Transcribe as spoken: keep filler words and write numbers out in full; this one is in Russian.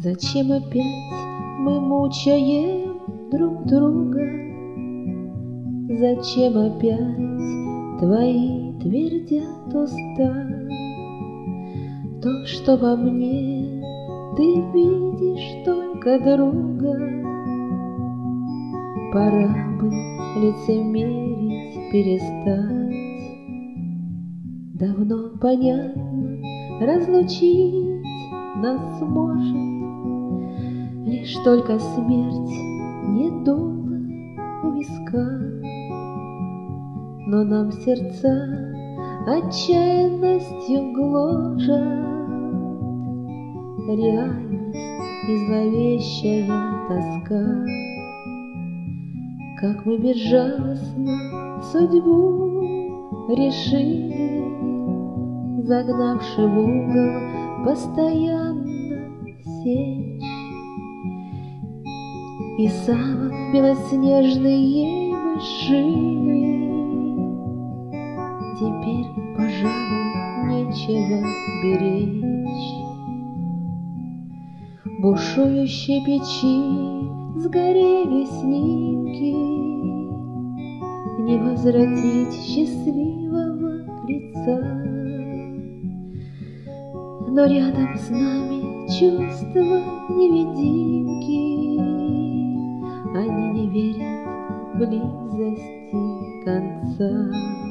Зачем опять мы мучаем друг друга? Зачем опять твои твердят уста? То, что во мне ты видишь только друга. Пора бы лицемерить перестать. Давно понятно, разлучить нас может лишь только смерть недолго у виска. Но нам сердца отчаянностью гложат реальность и зловещая тоска. Как мы безжалостно судьбу решили, загнавши в угол постоянно сечь. И самок белоснежный ей мы шили. Теперь, пожалуй, нечего беречь. В бушующей печи сгорели снимки, не возвратить счастливого лица. Но рядом с нами чувства невидимки, они не верят в близости конца.